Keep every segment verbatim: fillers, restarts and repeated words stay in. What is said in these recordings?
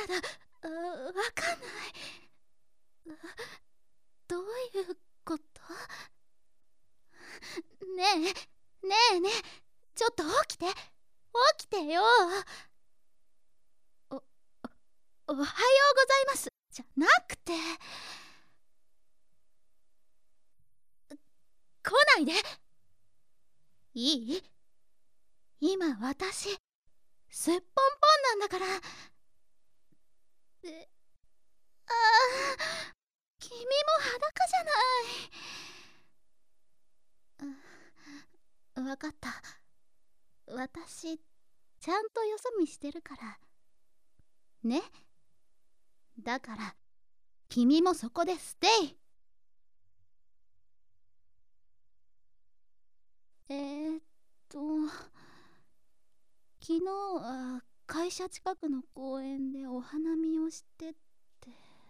やだ、あ、わかんない。どういうこと？ねえ、ねえねえ、ちょっと起きて、起きてよ。お、お、おはようございますじゃなくて、来ないで。いい？今私すっぽんぽんなんだから。え、ああ、君も裸じゃない。わかった。私ちゃんとよそ見してるからね。だから君もそこでステイ。えー、っと昨日は会社近くの公園でお花見をしてって、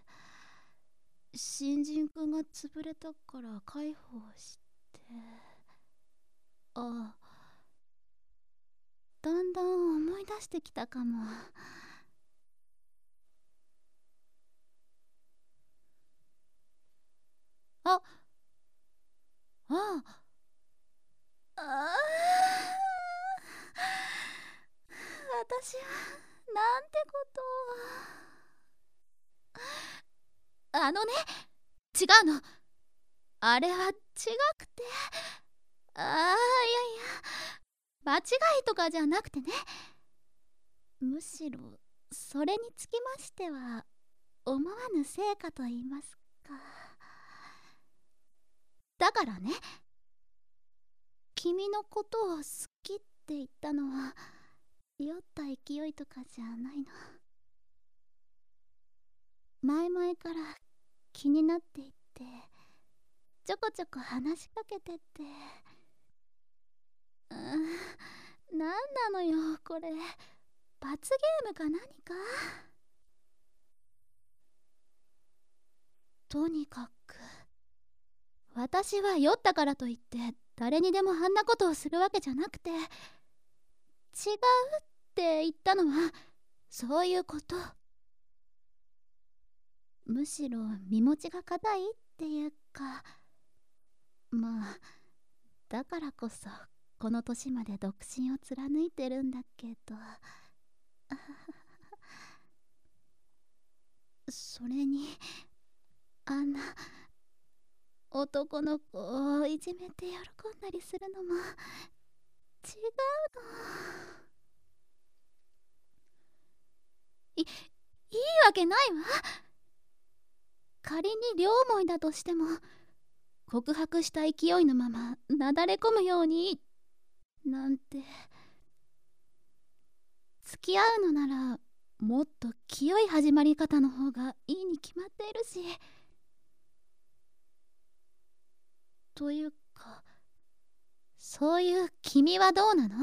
新人くんが潰れたから介抱して、あ、だんだん思い出してきたかも。あ、ああ、あ私はなんてことを。あのね、違うの。あれは違くて、ああ、いやいや、間違いとかじゃなくてね。むしろそれにつきましては思わぬ成果と言いますか。だからね、君のことを好きって言ったのは酔った勢いとかじゃないの。前々から気になっていて、ちょこちょこ話しかけてて。うーん、なんなのよこれ、罰ゲームか何か。とにかく私は酔ったからといって誰にでもあんなことをするわけじゃなくて、違うって言ったのはそういうこと。むしろ身持ちが固いっていうか、まあだからこそこの年まで独身を貫いてるんだけど。それにあんな男の子をいじめて喜んだりするのも違うの。い、いいわけないわ。仮に両思いだとしても告白した勢いのままなだれ込むようになんて。付き合うのならもっと清い始まり方の方がいいに決まっているし。というか、そういう君はどうなの？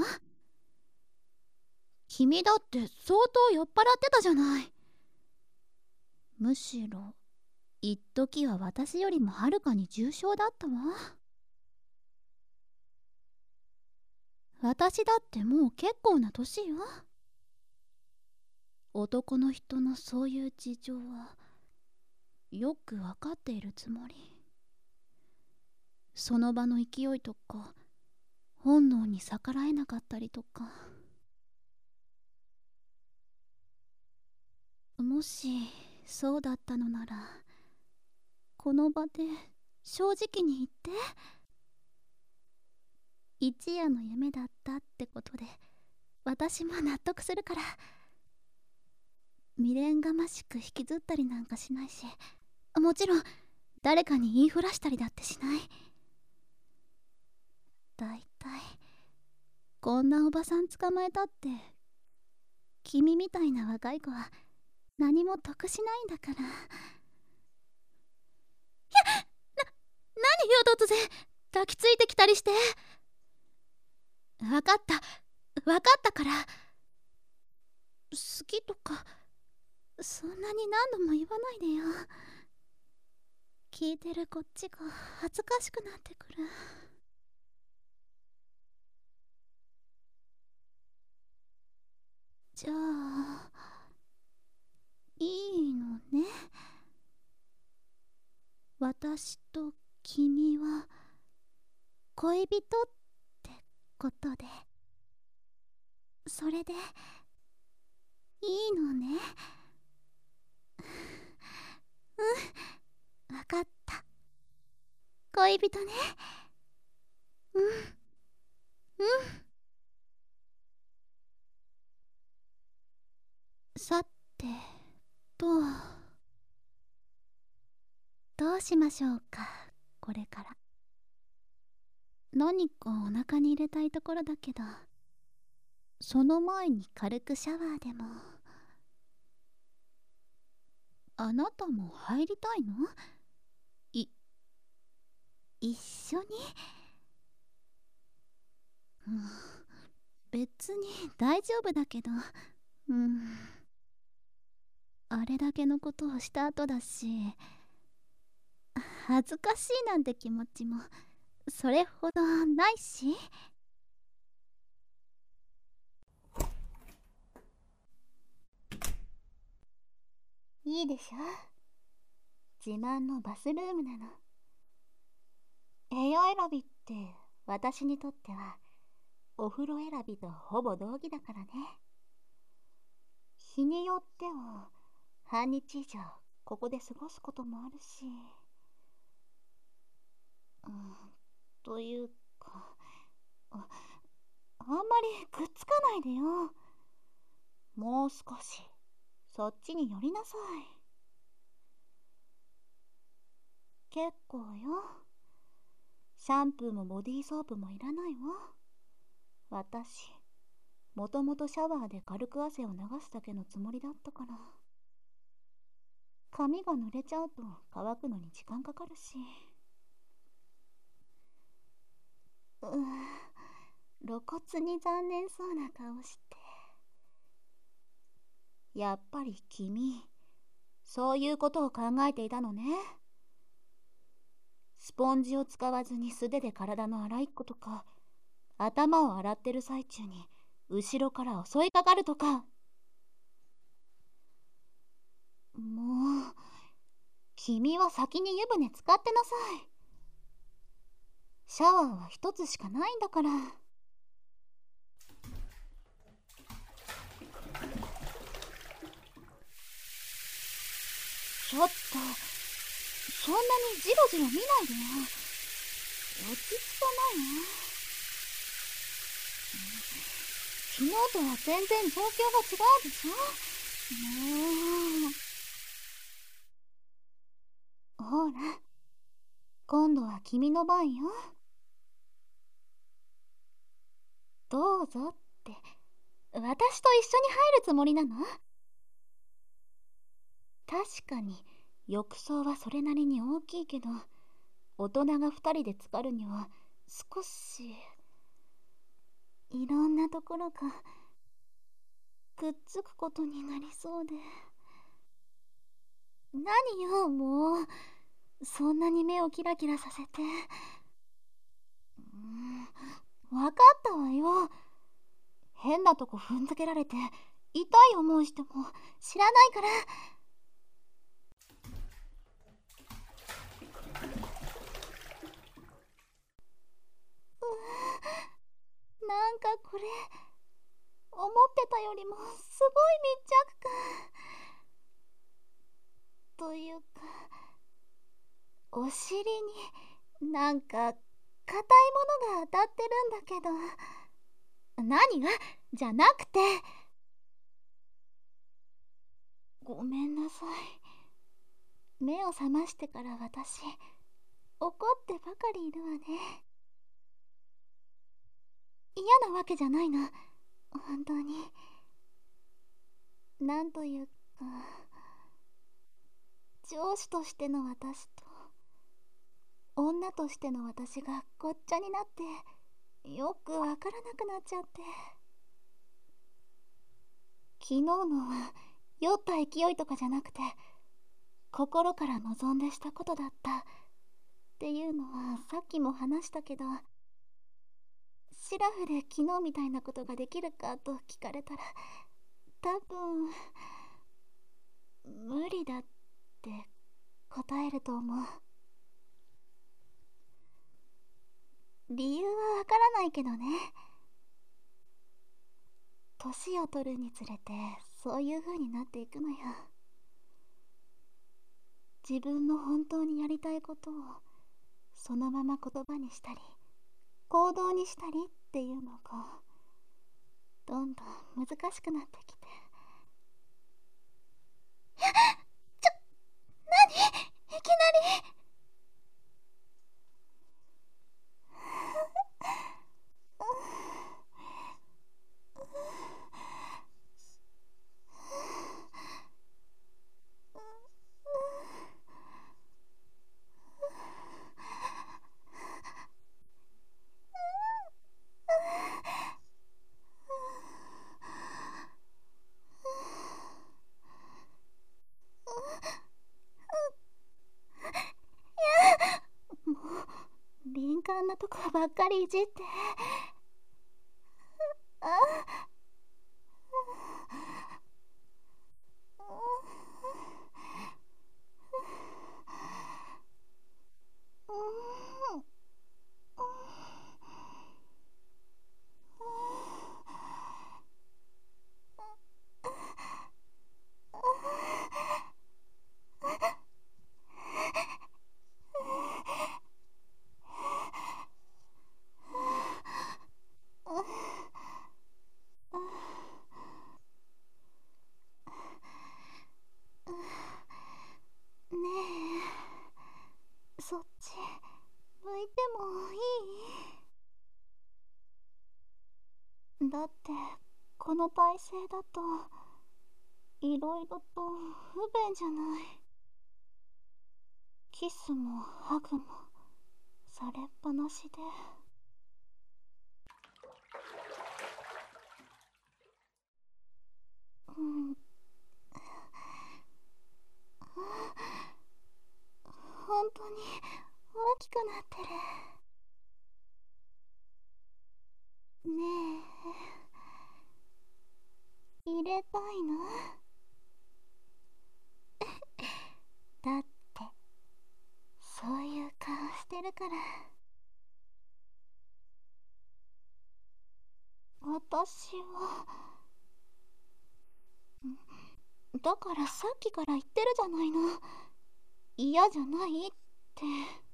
君だって相当酔っ払ってたじゃない。むしろ一時は私よりもはるかに重症だったわ。私だってもう結構な年よ。男の人のそういう事情はよくわかっているつもり。その場の勢いとか本能に逆らえなかったりとか。もしそうだったのならこの場で正直に言って。一夜の夢だったってことで私も納得するから。未練がましく引きずったりなんかしないし、もちろん誰かに言いふらしたりだってしない。だいたいこんなおばさん捕まえたって君みたいな若い子は何も得しないんだから。いや、な、何よ突然抱きついてきたりして。分かった、分かったから。好きとかそんなに何度も言わないでよ。聞いてるこっちが恥ずかしくなってくる。じゃあいいのね。私と君は恋人ってことで。それでいいのね。うん、わかった。恋人ね。うんうん。さてと、どうしましょうか、これから。何かお腹に入れたいところだけど、その前に軽くシャワーでも。あなたも入りたいの？い一緒に？うん、別に大丈夫だけど。うん、あれだけのことをした後だし、恥ずかしいなんて気持ちもそれほどないし。いいでしょ。自慢のバスルームなの。部屋選びって私にとってはお風呂選びとほぼ同義だからね。日によっては半日以上ここで過ごすこともあるし、うん、というか、あ、あんまりくっつかないでよ。もう少しそっちに寄りなさい。結構よ。シャンプーもボディーソープもいらないわ。私、もともとシャワーで軽く汗を流すだけのつもりだったから。髪が濡れちゃうと乾くのに時間かかるし。うー露骨に残念そうな顔して。やっぱり君、そういうことを考えていたのね。スポンジを使わずに素手で体の洗いっことか、頭を洗ってる最中に後ろから襲いかかるとか。もう、君は先に湯船使ってなさい。シャワーは一つしかないんだから。ちょっと、そんなにじろじろ見ないでよ。落ち着かないの？昨日とは全然状況が違うでしょ。もう。ほら、今度は君の番よ。どうぞって、私と一緒に入るつもりなの？確かに浴槽はそれなりに大きいけど、大人が二人で浸かるには少し、いろんなところがくっつくことになりそうで。何よ、もうそんなに目をキラキラさせて。うん、分かったわよ。変なとこ踏んづけられて痛い思いしても知らないから。うーなんかこれ思ってたよりもすごい密着感というか、お尻になんか硬いものが当たってるんだけど。何がじゃなくて。ごめんなさい。目を覚ましてから私怒ってばかりいるわね。嫌なわけじゃないの、本当に。なんというか、上司としての私と女としての私がごっちゃになってよくわからなくなっちゃって。昨日のは酔った勢いとかじゃなくて、心から望んでしたことだったっていうのはさっきも話したけど、シラフで昨日みたいなことができるかと聞かれたら、多分無理だって答えると思う。理由はわからないけどね。年を取るにつれてそういう風になっていくのよ。自分の本当にやりたいことをそのまま言葉にしたり行動にしたりっていうのがどんどん難しくなってきて。ちょ、何？いきなり。もう敏感なとこばっかりいじって。あねえ、そっち向いてもいい？だってこの体勢だといろいろと不便じゃない。キスもハグもされっぱなしで。うん、本当に大きくなってる。ねえ、入れたいの？だってそういう顔してるから。私はだからさっきから言ってるじゃないの、嫌じゃないって。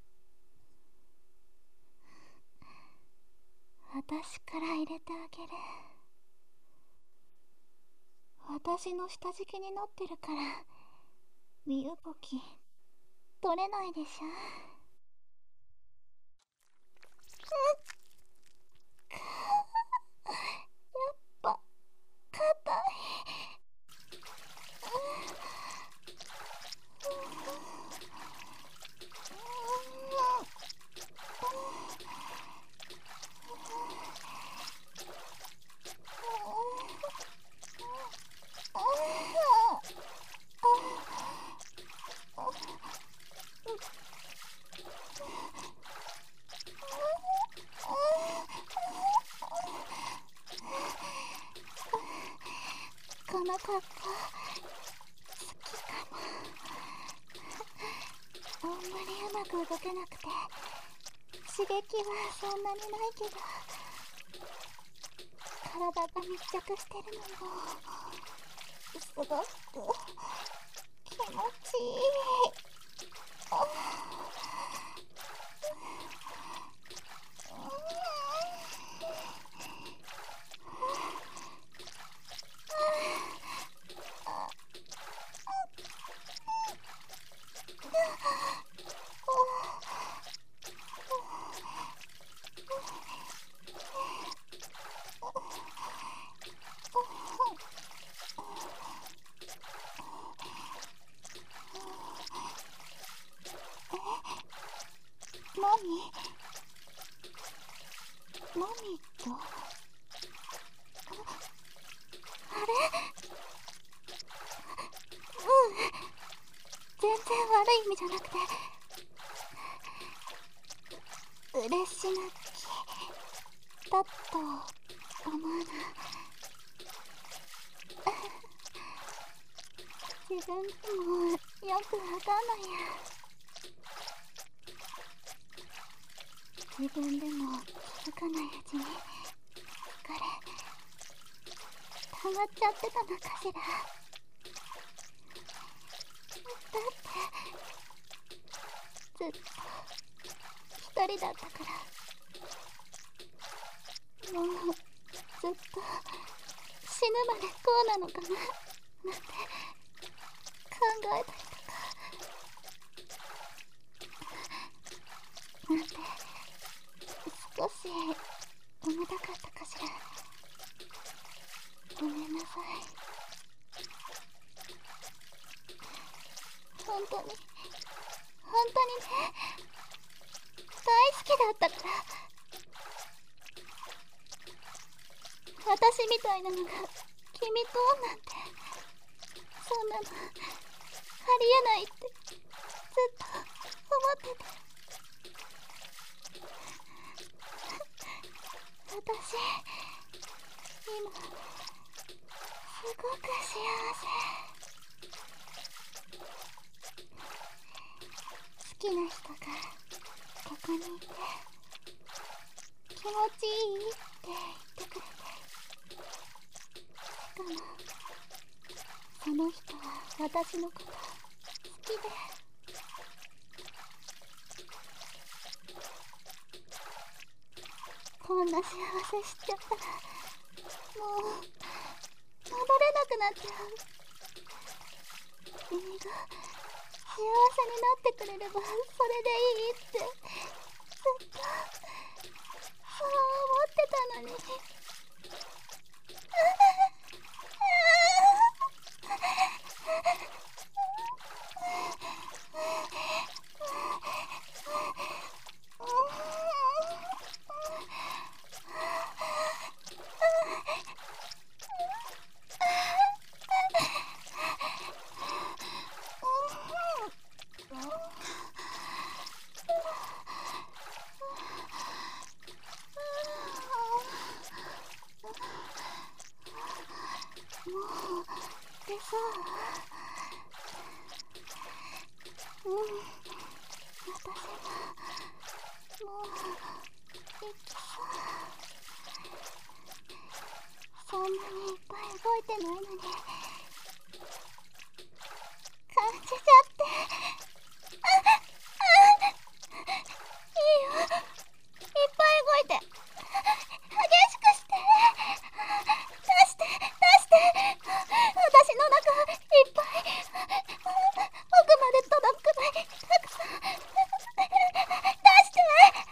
私から入れてあげる。私の下敷きになってるから身動き取れないでしょ。やっぱ硬い。この格好好きかも。あんまりうまく動けなくて刺激はそんなにないけど体が密着してるのもすごく気持ちいい。何？何と？あれ？うん、全然悪い意味じゃなくて嬉し泣きだと思うな。 自分でもよくわかんないや。自分でも気づかないうちに疲れ溜まっちゃってたのかしら。だってずっと一人だったから。もうずっと死ぬまでこうなのかななんて考えたりとか、なんて少し重たかったかしら。ごめんなさい。本当に本当にね、大好きだったから。私みたいなのが君となんて、そんなのありえないってずっと思ってて。私今すごく幸せ。好きな人がここにいて気持ちいいって言ってくれて、しかもその人は私のこと好きで。こんな幸せ知っちゃったらもう戻れなくなっちゃう。君が幸せになってくれればそれでいいってずっとそう思ってたのに。でさ、うん、私ももう行きそう。そんなにいっぱい動いてないのに感じちゃって。ああいいよ、いっぱい動いて、激しくして、出して出して、私の中いっぱい奥まで届くくらいたくさん出して。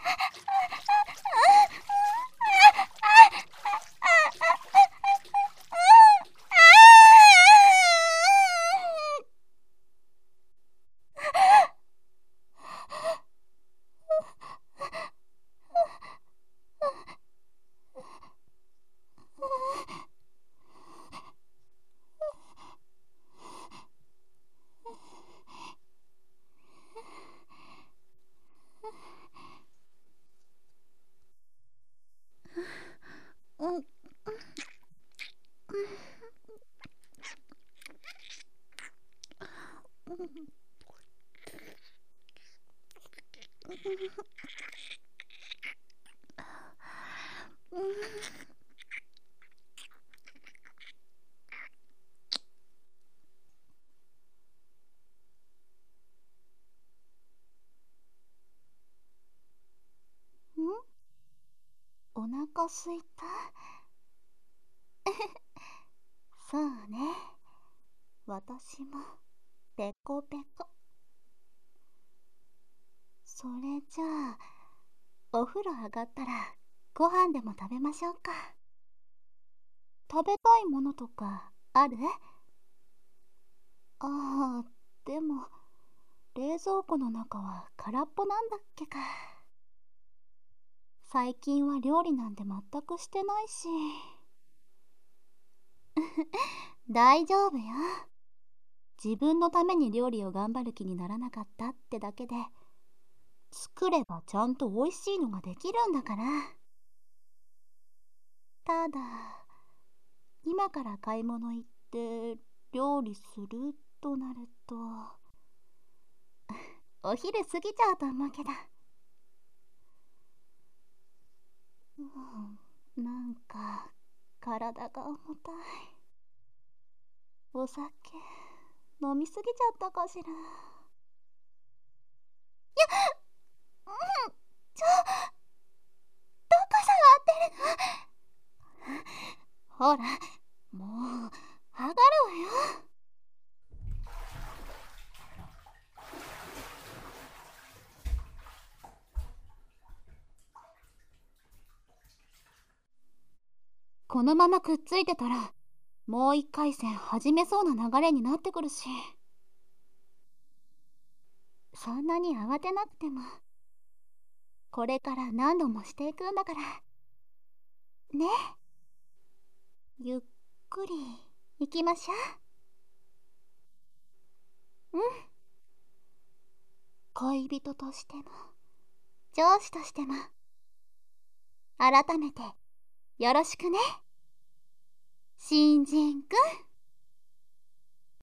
うん、お腹すいた。そうね、私もペコペコ。それじゃあお風呂上がったらご飯でも食べましょうか。食べたいものとかある？ああ、でも冷蔵庫の中は空っぽなんだっけか。最近は料理なんて全くしてないし。大丈夫よ。自分のために料理を頑張る気にならなかったってだけで、作ればちゃんと美味しいのができるんだから。ただ今から買い物行って料理するっとなるとお昼過ぎちゃうと思うけど、うん、なんか体が重たい。お酒飲みすぎちゃったかしら。いや、うん、ちょどこ触ってるの？ほら、もう上がるわよ。このままくっついてたらもう一回戦始めそうな流れになってくるし、そんなに慌てなくてもこれから何度もしていくんだからね。ゆっくり行きましょう。うん。恋人としても上司としても改めてよろしくね、新人くん。